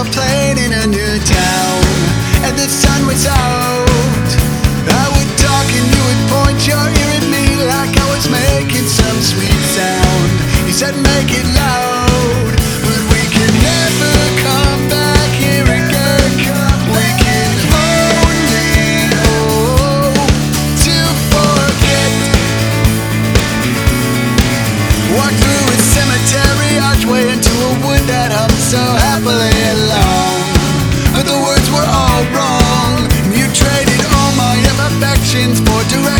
a plane in a new town, and the sun was out. I would talk and you would point your ear at me like I was making some sweet sound. You said make it loud.